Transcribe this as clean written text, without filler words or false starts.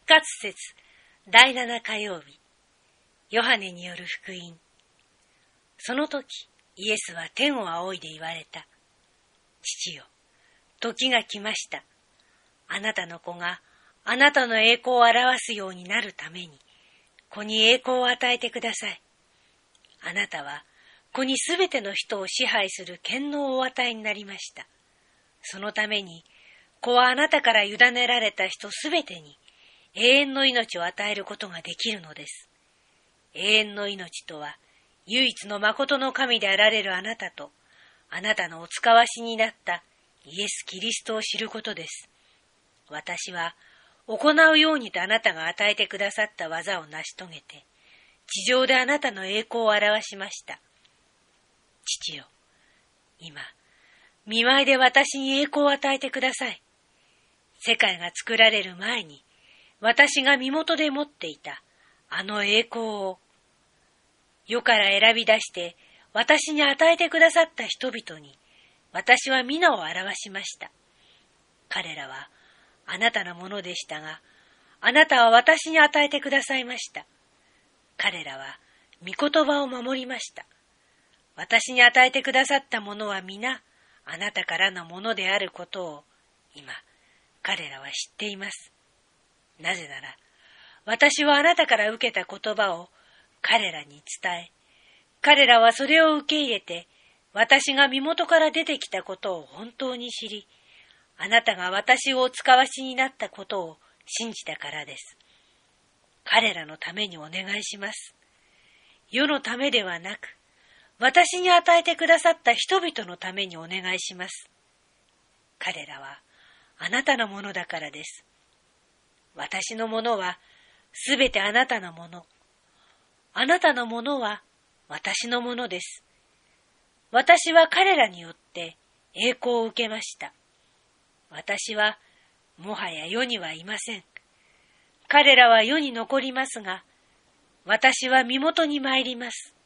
活節第7火曜日、ヨハネによる福音。その時、イエスは天を仰いで言われた。父よ、時が来ました。あなたの子があなたの栄光を表すようになるために、子に栄光を与えてください。あなたは子にすべての人を支配する権能をお与えになりました。そのために、子はあなたから委ねられた人すべてに永遠の命を与えることができるのです。永遠の命とは、唯一の誠の神であられるあなたと、あなたのお使わしになったイエス・キリストを知ることです。私は、行うようにとあなたが与えてくださった技を成し遂げて、地上であなたの栄光を表しました。父よ、今、御前で私に栄光を与えてください。世界が作られる前に、私が身元で持っていたあの栄光を、世から選び出して私に与えてくださった人々に、私は皆を表しました。彼らはあなたのものでしたが、あなたは私に与えてくださいました。彼らは御言葉を守りました。私に与えてくださったものは皆、あなたからのものであることを、今、彼らは知っています。なぜなら、私はあなたから受けた言葉を彼らに伝え、彼らはそれを受け入れて、私が身元から出てきたことを本当に知り、あなたが私をお使わしになったことを信じたからです。彼らのためにお願いします。世のためではなく、私に与えてくださった人々のためにお願いします。彼らはあなたのものだからです。私のものはすべてあなたのもの。あなたのものは私のものです。私は彼らによって栄光を受けました。私はもはや世にはいません。彼らは世に残りますが、私は身元に参ります。